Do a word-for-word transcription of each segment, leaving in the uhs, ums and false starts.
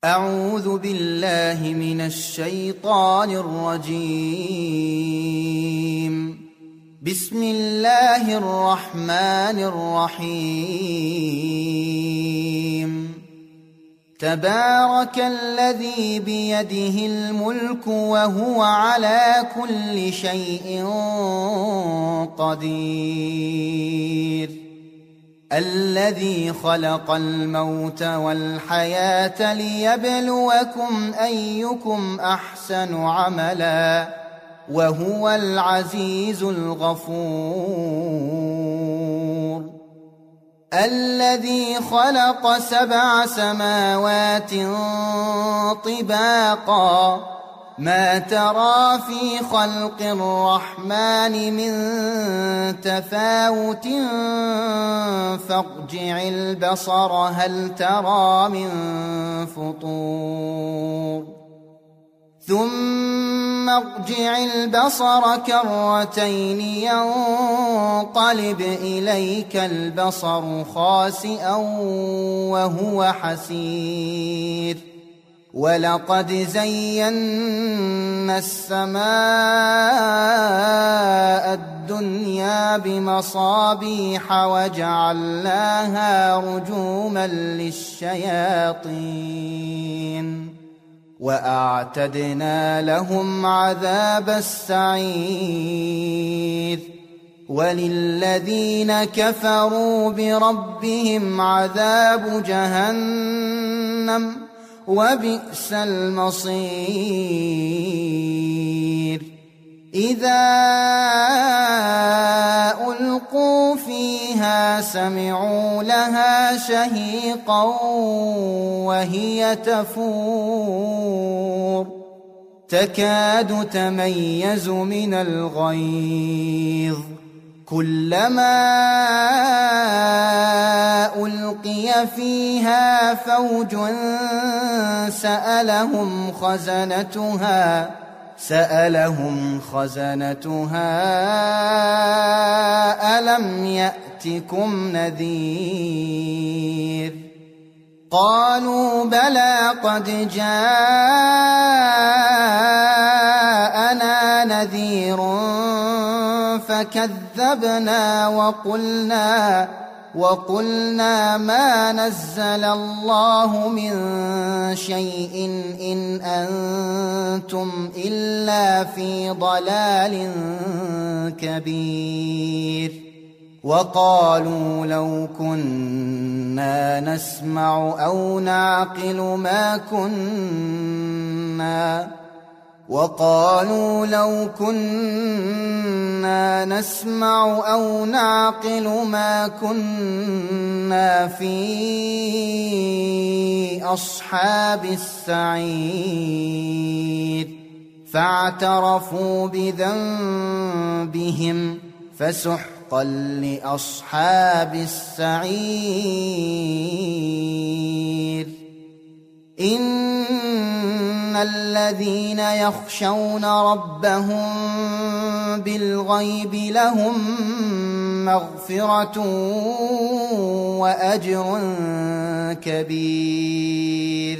أعوذ بالله من الشيطان الرجيم. بسم الله الرحمن الرحيم. تبارك الذي بيده الملك وهو على كل شيء قدير. الذي خلق الموت والحياة ليبلوكم أيكم أحسن عملا وهو العزيز الغفور. الذي خلق سبع سماوات طباقا ما ترى في خلق الرحمن من تفاوت فارجع البصر هل ترى من فطور ثم ارجع البصر كرتين ينقلب إليك البصر خاسئا وهو حسير. ولقد زينا السماء الدنيا بمصابيح وجعلناها رجوما للشياطين وأعتدنا لهم عذاب السعير. وللذين كفروا بربهم عذاب جهنم وبئس المصير. إذا ألقوا فيها سمعوا لها شهيقا وهي تفور تكاد تميز من الغيظ كلما ألقي فيها فوج سألهم خزنتها سألهم خزنتها ألم يأتكم نذير قالوا بلى قد جاءنا نذير فكذبنا وقلنا وقلنا ما نزل الله من شيء إن أنتم إلا في ضلال كبير. وقالوا لو كنا نسمع أو نعقل ما كنا وقالوا لو كنا نسمع أو نعقل ما كنا في أصحاب السعير فاعترفوا بذنبهم فسحقا لأصحاب السعير. إن الذين يخشون ربهم بالغيب لهم مغفرة وأجر كبير.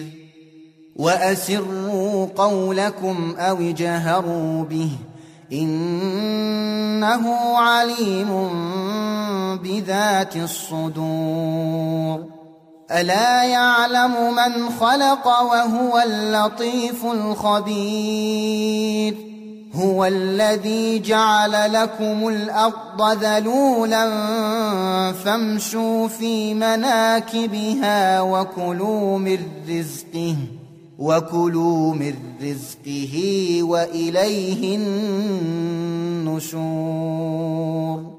وأسروا قولكم أو اجهروا به إنه عليم بذات الصدور. ألا يعلم من خلق وهو اللطيف الخبير. هو الذي جعل لكم الأرض ذلولا فامشوا في مناكبها وكلوا من رزقه وكلوا من رزقه وإليه النشور.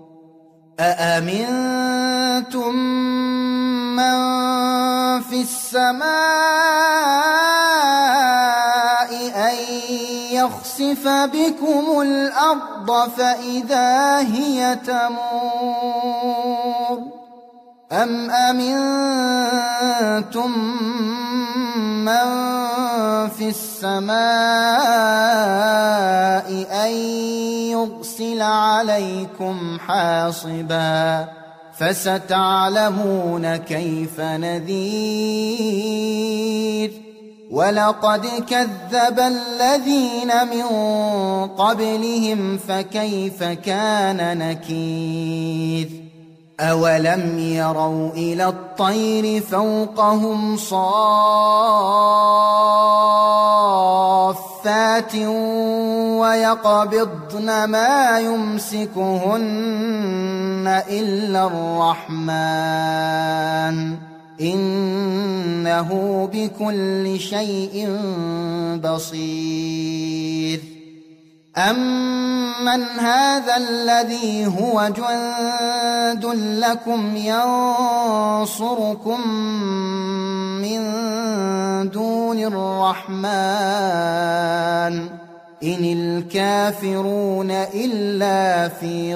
أأمنتم من في السماء أن يخسف بكم الأرض فإذا هي تمور أم أمنتم من في السماء أن يرسل عليكم حاصبا فستعلمون كيف نذير. ولقد كذب الذين من قبلهم فكيف كان نكير أولم يروا إلى الطير فوقهم صافات ويقبضن ما يمسكهن إلا الرحمن إنه بكل شيء بصير أمن هذا الذي هو جند لكم ينصركم من دون الرحمن إن الكافرون إلا في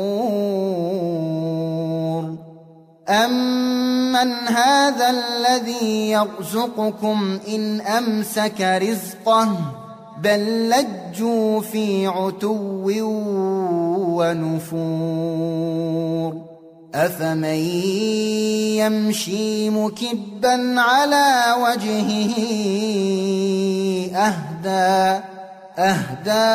غرور أمن هذا الذي يرزقكم إن أمسك رزقه بل لجوا في عتو ونفور أفمن يمشي مكبا على وجهه أهدى أهدى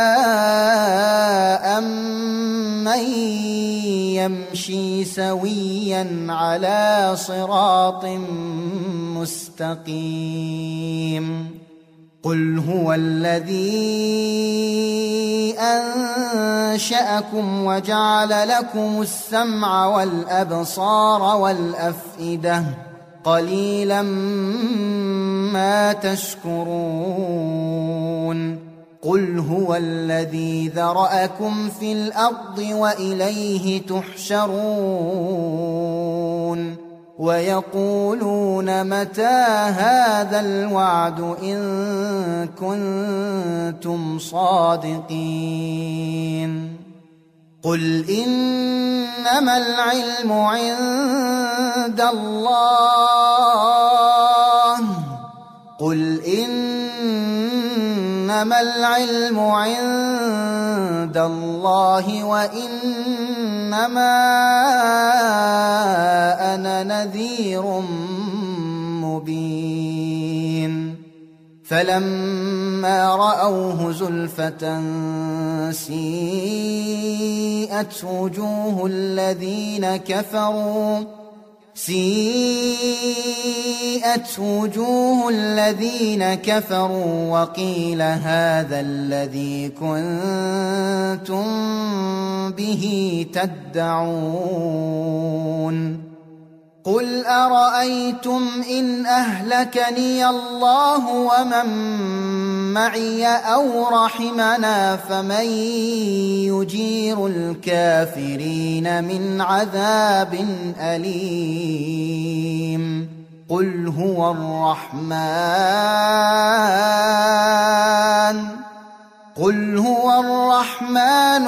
أمن يمشي سويا على صراط مستقيم قل هو الذي أنشأكم وجعل لكم السمع والأبصار والأفئدة قليلا ما تشكرون قل هو الذي ذرأكم في الأرض وإليه تحشرون ويقولون متى هذا الوعد إن كنتم صادقين قل إنما العلم عند الله قل إنما العلم عند الله وإنما أنا نذير مبين فلما رأوه زلفة سيئت وجوه الذين كفروا سيئت وجوه الذين كفروا وقيل هذا الذي كنتم به تدعون قل أرأيتم إن أهلكني الله ومن معي أو رحمنا فمن يجير الكافرين من عذاب أليم قل هو الرحمن قل هو الرحمن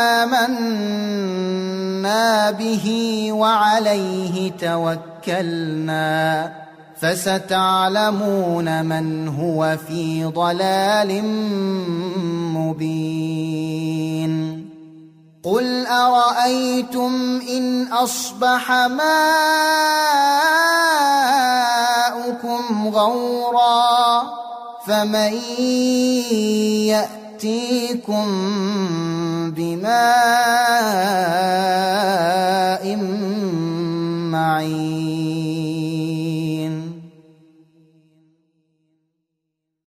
آمنا به وعليه توكلنا فستعلمون من هو في ضلال مبين قل أرأيتم إن أصبح ماؤكم غورا فمن يأتيكم بماء معين